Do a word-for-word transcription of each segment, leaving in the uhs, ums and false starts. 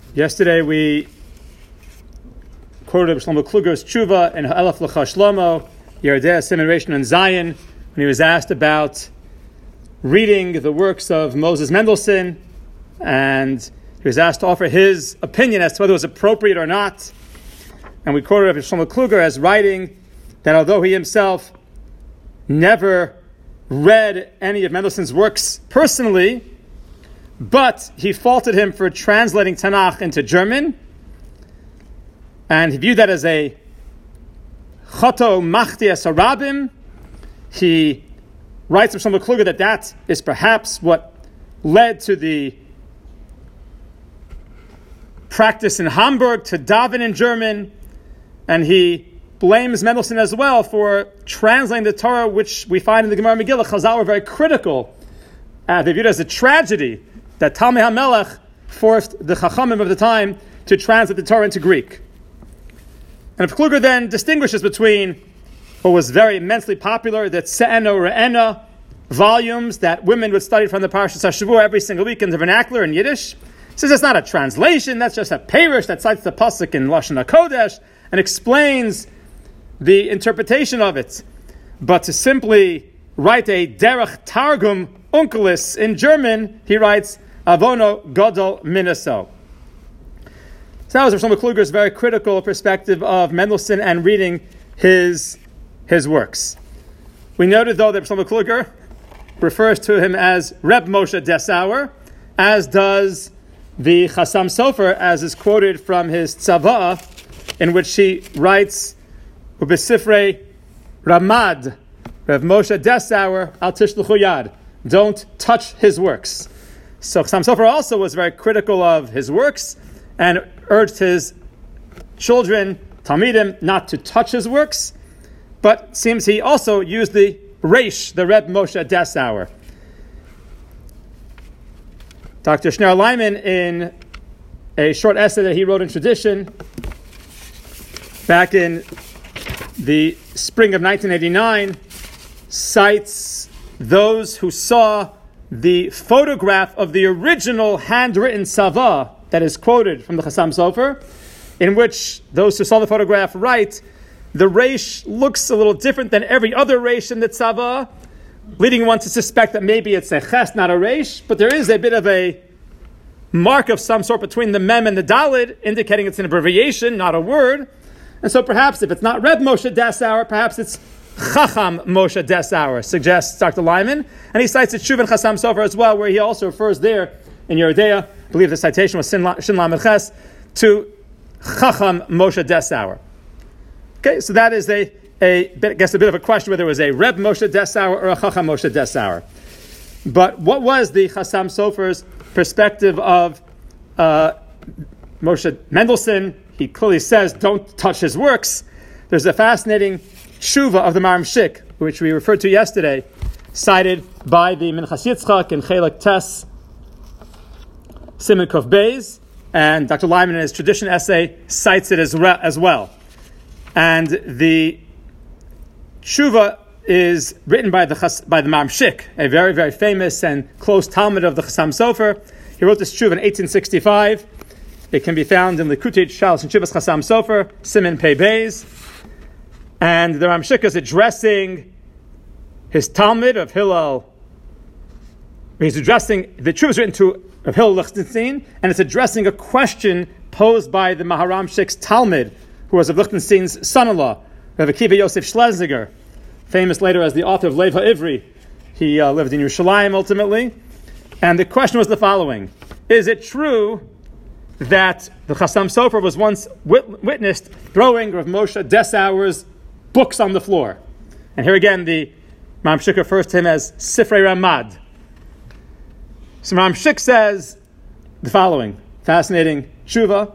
Yesterday we quoted Shlomo Kluger's tshuva in Ha'elaf L'cha Shlomo, Yerdeh Siman Reish and Zion, when he was asked about reading the works of Moses Mendelssohn, and he was asked to offer his opinion as to whether it was appropriate or not. And we quoted Shlomo Kluger as writing that although he himself never read any of Mendelssohn's works personally, but he faulted him for translating Tanakh into German, and he viewed that as a chato machti es harabim. He writes of Shlomo Kluger that that is perhaps what led to the practice in Hamburg to daven in German, and he blames Mendelssohn as well for translating the Torah, which we find in the Gemara Megillah. Chazal were very critical. Uh, they viewed it as a tragedy that Talmei HaMelech forced the Chachamim of the time to translate the Torah into Greek. And if Kluger then distinguishes between what was very immensely popular, the Tse'ena Re'ena volumes that women would study from the Parashas HaShavua every single week in the vernacular in Yiddish, he says that's not a translation, that's just a perush that cites the pasuk in Lashon HaKodesh and explains the interpretation of it. But to simply write a Derech Targum Unkelis in German, he writes Avono Godol Minaso. So that was Shlomo Kluger's very critical perspective of Mendelssohn and reading his his works. We noted, though, that Shlomo Kluger refers to him as Reb Moshe Dessauer, as does the Chassam Sofer, as is quoted from his Tzavah, in which he writes, Ubesifrei Ramad, Reb Moshe Dessauer, Al Tishluchu Yad. Don't touch his works. So Chassam Sofer also was very critical of his works and urged his children, Talmidim, not to touch his works, but seems he also used the Reish, the Reb Moshe Dessauer. Doctor Shneur Lyman, in a short essay that he wrote in Tradition, back in the spring of nineteen eighty-nine, cites those who saw the photograph of the original handwritten Tzavah that is quoted from the Chassam Sofer, in which those who saw the photograph write, the Reish looks a little different than every other Reish in the Tzavah, leading one to suspect that maybe it's a Ches, not a Reish, but there is a bit of a mark of some sort between the Mem and the Dalid, indicating it's an abbreviation, not a word. And so perhaps if it's not Reb Moshe Dessauer, perhaps it's Chacham Moshe Dessauer, suggests Doctor Lyman. And he cites it Shuv and Chassam Sofer as well, where he also refers there in Yeridea, I believe the citation was Shin Lamed Ches, to Chacham Moshe Dessauer. Okay, so that is a, a I guess a bit of a question whether it was a Reb Moshe Dessauer or a Chacham Moshe Dessauer. But what was the Chassam Sofer's perspective of uh, Moshe Mendelssohn? He clearly says, don't touch his works. There's a fascinating tshuva of the Maram Shik, which we referred to yesterday, cited by the Minchas Yitzchak in Chelek Tes, Siman Kuf Beis, and Doctor Lyman in his Tradition essay cites it as, re- as well. And the tshuva is written by the Chas- by the Maram Shik, a very, very famous and close Talmud of the Chassam Sofer. He wrote this tshuva in eighteen sixty-five. It can be found in Likutei Shalos and Shuvas Chassam Sofer, Siman Pei Beis. And the Maram Shik is addressing his Talmud of Hillel. He's addressing, the tshuva is written to of Hillel Lichtenstein, and it's addressing a question posed by the Maharam Shik's Talmud, who was of Lichtenstein's son-in-law, Rav Akiva Yosef Schlesinger, famous later as the author of Lev HaIvri. He uh, lived in Yerushalayim ultimately. And the question was the following: is it true that the Chassam Sofer was once wit- witnessed throwing Rav Moshe Dessauer's books on the floor? And here again, the Maram Shik refers to him as Sifrei Ramad. So Maram Shik says the following, fascinating tshuva.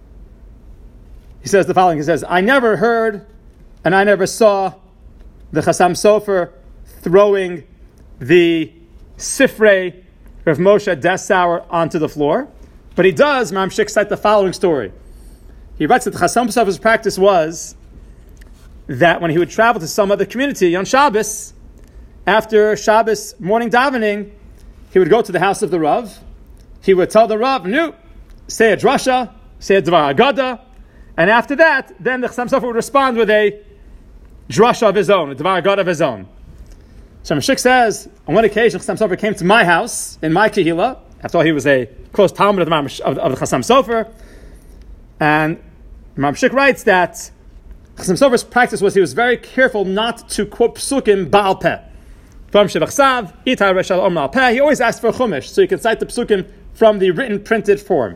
He says the following, he says, I never heard and I never saw the Chassam Sofer throwing the Sifrei Rav Moshe Dessauer onto the floor. But he does, Maram Shik cite the following story. He writes that the Chassam Sofer's practice was that when he would travel to some other community on Shabbos, after Shabbos morning davening, he would go to the house of the Rav. He would tell the Rav, no, say a drasha, say a dvar agada, and after that, then the Chassam Sofer would respond with a drasha of his own, a dvar agada of his own. So Mashik says, on one occasion, Chassam Sofer came to my house, in my kehila. After all, he was a close talmid of the, of, of the Chassam Sofer. And Mashik writes that Chassam Sofer's practice was he was very careful not to quote psukim ba'al peh. He always asked for a chumash, so you can cite the psukim from the written, printed form.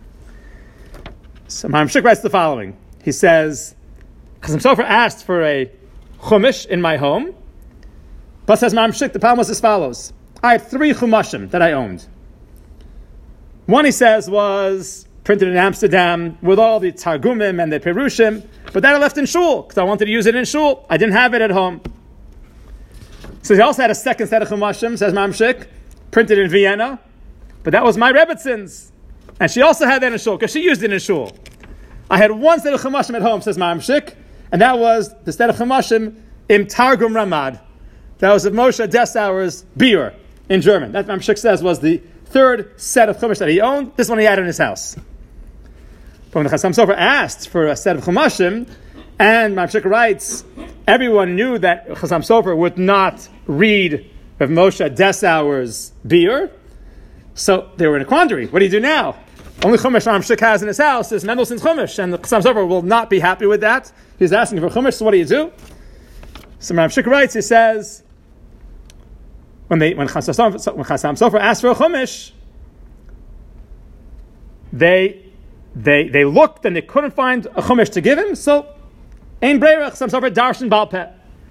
So Mashik writes the following. He says, Chassam Sofer asked for a chumash in my home, but says Mashik, the problem was as follows. I had three chumashim that I owned. One, he says, was printed in Amsterdam with all the targumim and the perushim, but that I left in shul because I wanted to use it in shul. I didn't have it at home. So he also had a second set of chumashim, says Mamshik, printed in Vienna, but that was my Rebbetzins, and she also had that in shul because she used it in shul. I had one set of chumashim at home, says Mamshik, and that was the set of chumashim im Targum Ramad. That was of Moshe Dessauer's Biur in German. That Mamshik says was the third set of chumash that he owned. This one he had in his house. But when the Chassam Sofer asked for a set of chumashim, and Mamshik writes, everyone knew that Chassam Sofer would not read Rav Moshe Dessauer's Biur, so they were in a quandary. What do you do now? Only chumash Mamshik has in his house is Mendelssohn's chumash, and the Chassam Sofer will not be happy with that. He's asking for chumash, so what do you do? So Mamshik writes, he says, when they when Chassam Sofer asked for a chumash, they they they looked and they couldn't find a chumash to give him, so ein breira, Chassam Sofer darshan bal peh.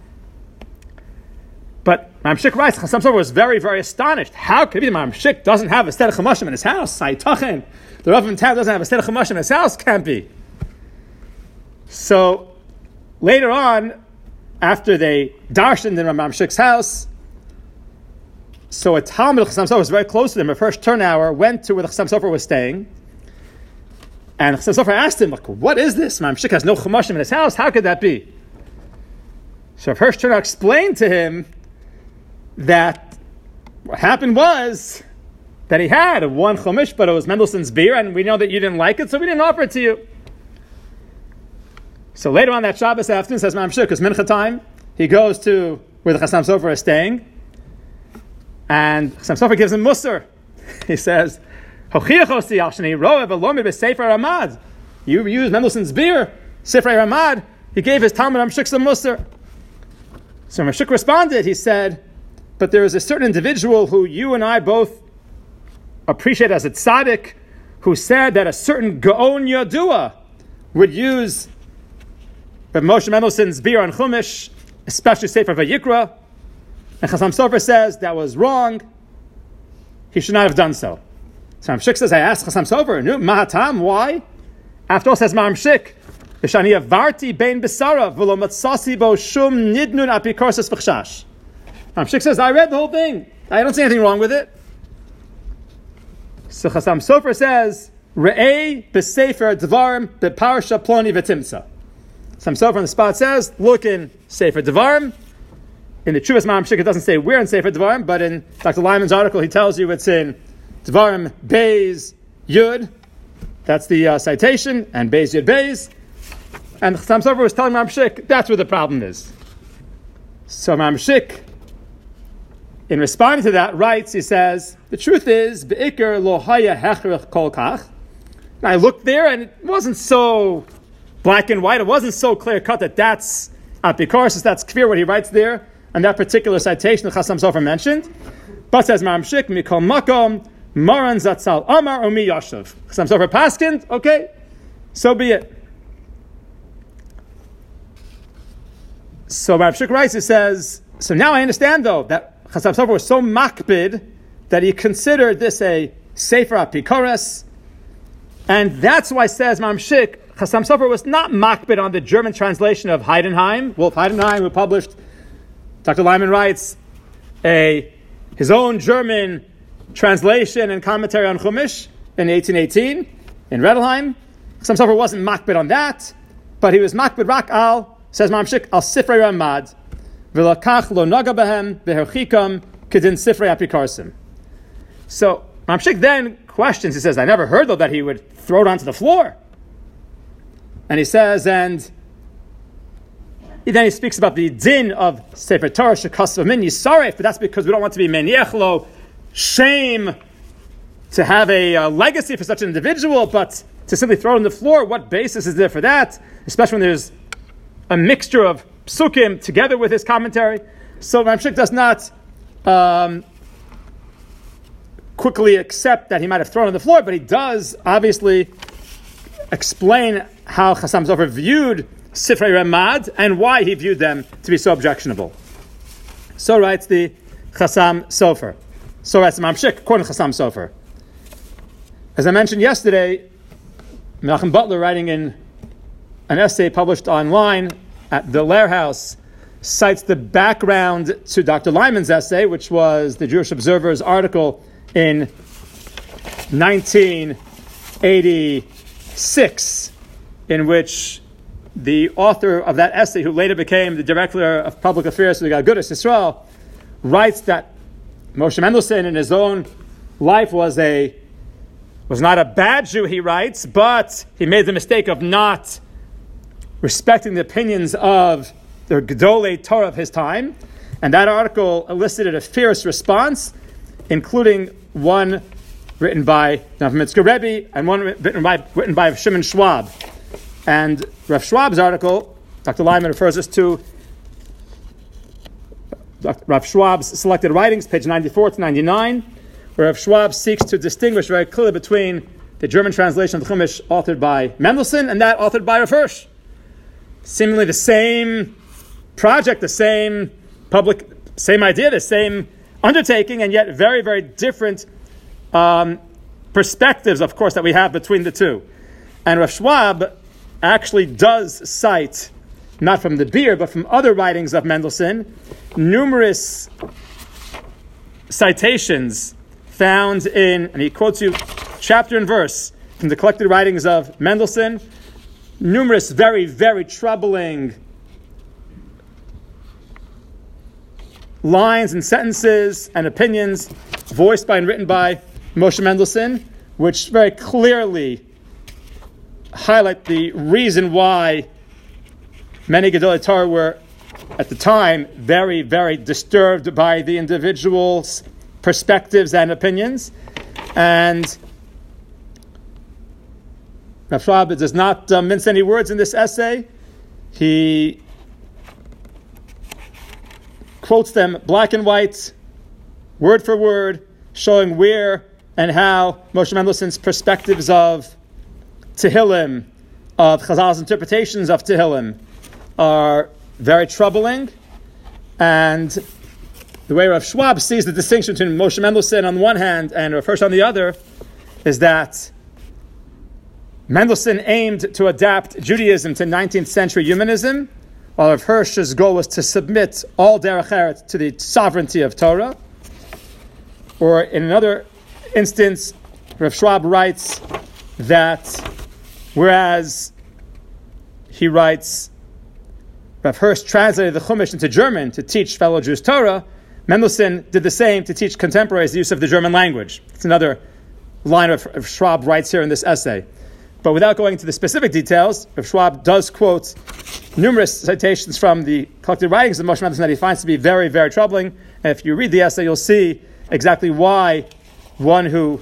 But Mamshik writes, Chassam Sofer was very, very astonished. How could it be Mamshik doesn't have a set of chumashim in his house? Saitachin. The Rav in town doesn't have a set of chumashim in his house? Can't be. So later on, after they darshaned in Mamshik's house, so a Talmud of Chassam Sofer was very close to them. The first turn hour went to where the Chassam Sofer was staying, and Chassam Sofer asked him, like, what is this? Mamshik has no chumashim in his house. How could that be? So the first turn hour explained to him that what happened was that he had one chumash, but it was Mendelssohn's Biur, and we know that you didn't like it, so we didn't offer it to you. So later on that Shabbos afternoon, says Mamshik, because mincha time, he goes to where the Chassam Sofer is staying, and Chassam Sofer gives him musar. He says, you use Mendelssohn's Biur, Sifrei Ramad. He gave his Talmud Mamshik some musar. So Mamshik responded, he said, but there is a certain individual who you and I both appreciate as a tzaddik, who said that a certain Gaon Yadua would use Rav Moshe Mendelssohn's Biur on Chumash, especially Sefer Vayikra. And Chassam Sofer says that was wrong. He should not have done so. So Mamshik says, I asked Chassam Sofer, no, Mahatam, why? After all, says Mamshik, V'shani avarti bein besara v'lo matzasi bo shum nidnun apikorsis v'chshash. Mamshik says, I read the whole thing. I don't see anything wrong with it. So Chassam Sofer says, Re'ei b'sefer dvarim b'parsha ploni v'timtza. Chassam Sofer on the spot says, look in Sefer Devarim. In the Chuvas Mamshik, it doesn't say where in Sefer Devarim, but in Doctor Lyman's article, he tells you it's in Devarim Beis Yud. That's the uh, citation, and Beis Yud Beis. And Chassam Sofer was telling Mamshik, that's where the problem is. So Mamshik, in responding to that, writes, he says, the truth is, Be'ikr lo haya hechrich kol kach. And I looked there, and it wasn't so black and white. It wasn't so clear-cut that that's apikorsis, that's clear what he writes there, and that particular citation that Chassam Sofer mentioned. But says Mamshik, mikol makom, maran zatzal amar umi yashav. Chassam Sofer paskind, okay, so be it. So Mamshik writes, he says, so now I understand, though, that Chassam Sofer was so makbid that he considered this a sefer apikoros, and that's why, says Mamshik, Chassam Sofer was not makbid on the German translation of Heidenheim. Wolf Heidenheim, who published, Doctor Lyman writes, a his own German translation and commentary on Chumash in eighteen eighteen in Redelheim. Chassam Sofer wasn't makbid on that, but he was makbid rak al, says Mamshik, al sifrei ramad, v'lakach lo naga behem v'herchikam kedin sifrei apikarsim. So Mamshik then questions. He says, I never heard, though, that he would throw it onto the floor. And he says, and then he speaks about the din of Sefer Torah, Shekasva Min Yisaref, but that's because we don't want to be meniechlo, shame to have a uh, legacy for such an individual, but to simply throw it on the floor, what basis is there for that? Especially when there's a mixture of psukim together with his commentary. So Ramshik does not um, quickly accept that he might have thrown it on the floor, but he does obviously explain how Chassam Sofer viewed Sifrei Ramad and why he viewed them to be so objectionable. So writes the Chassam Sofer. So writes the Mamshik, according to Chassam Sofer. As I mentioned yesterday, Menachem Butler, writing in an essay published online at the Lair House, cites the background to Doctor Lyman's essay, which was the Jewish Observer's article in nineteen eighty-six, in which the author of that essay, who later became the director of public affairs for the Agudas Yisrael, writes that Moshe Mendelssohn in his own life was a was not a bad Jew, he writes, but he made the mistake of not respecting the opinions of the Gedolei Torah of his time. And that article elicited a fierce response, including one written by Navmitzke Rebbe and one written by, written by Shimon Schwab. And Rav Schwab's article, Doctor Lyman refers us to Rav Schwab's selected writings, page ninety-four to ninety-nine, where Rav Schwab seeks to distinguish very clearly between the German translation of the Chumash authored by Mendelssohn and that authored by Rav Hirsch. Seemingly the same project, the same public, same idea, the same undertaking, and yet very, very different um, perspectives, of course, that we have between the two. And Rav Schwab actually does cite, not from the beer, but from other writings of Mendelssohn, numerous citations found in, and he quotes you chapter and verse from the collected writings of Mendelssohn, numerous very, very troubling lines and sentences and opinions voiced by and written by Moshe Mendelssohn, which very clearly highlight the reason why many Gedolei Torah were, at the time, very, very disturbed by the individual's perspectives and opinions. And Rav Schwab does not uh, mince any words in this essay. He quotes them black and white, word for word, showing where and how Moshe Mendelssohn's perspectives of Tehillim, of Chazal's interpretations of Tehillim, are very troubling. And the way Rav Schwab sees the distinction between Moshe Mendelssohn on the one hand and Rav Hirsch on the other is that Mendelssohn aimed to adapt Judaism to nineteenth century humanism, while Rav Hirsch's goal was to submit all derech eretz to the sovereignty of Torah. Or in another instance, Rav Schwab writes that whereas he writes, Rav Hirsch translated the Chumash into German to teach fellow Jews Torah, Mendelssohn did the same to teach contemporaries the use of the German language. It's another line of Rav Schwab writes here in this essay. But without going into the specific details, Rav Schwab does quote numerous citations from the collected writings of Moshe Mendelssohn that he finds to be very, very troubling. And if you read the essay, you'll see exactly why one who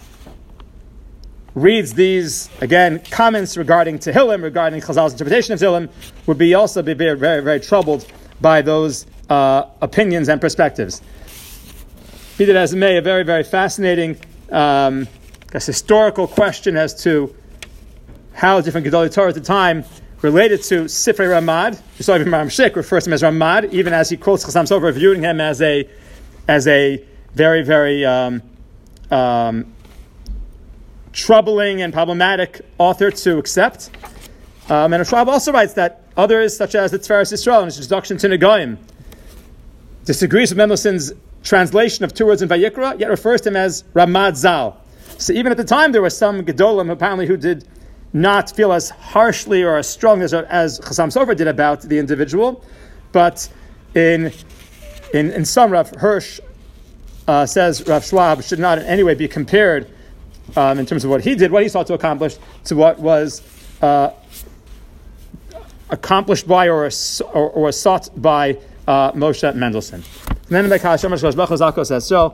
reads these, again, comments regarding Tehillim, regarding Chazal's interpretation of Tehillim, would be also be very, very, very troubled by those uh, opinions and perspectives. Be that as it may, a very, very fascinating um, I guess, historical question as to how different Gedolei Torah at the time related to Sifrei Ramad. So even Ramshik refers to him as Ramad, even as he quotes Chassam Sofer, viewing him as a as a very, very um, um, troubling and problematic author to accept. Um, and Schwab also writes that others, such as the Tiferes Yisrael in his introduction to Negoim, disagrees with Mendelssohn's translation of two words in Vayikra, yet refers to him as Ramad Zal. So even at the time, there were some Gedolim apparently who did not feel as harshly or as strong as, as Chassam Sofer did about the individual, but in in, in some, Rav Hirsch uh, says Rav Schwab should not in any way be compared um, in terms of what he did, what he sought to accomplish, to what was uh, accomplished by or, or, or sought by uh, Moshe Mendelssohn. And then the Kal Hashem Baruch Hu says so.